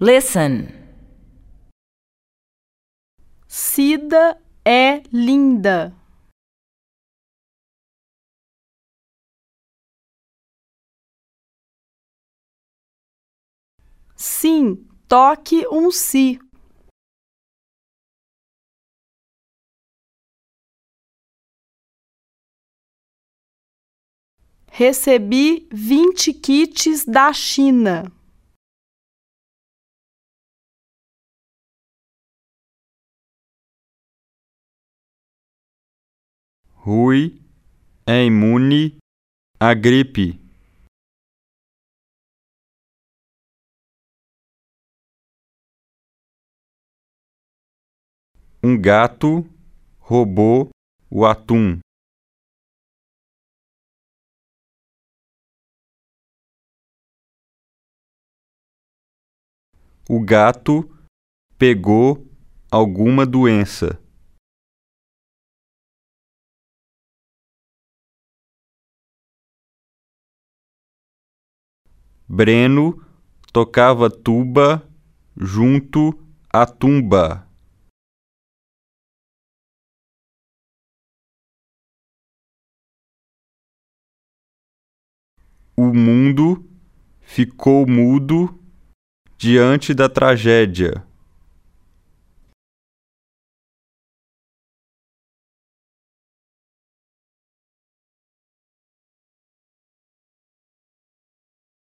Listen. Cida é linda. Sim, toque um si. Recebi 20 kits da China. Rui é imune à gripe. Um gato roubou o atum. O gato pegou alguma doença. Breno tocava tuba junto à tumba. O mundo ficou mudo diante da tragédia.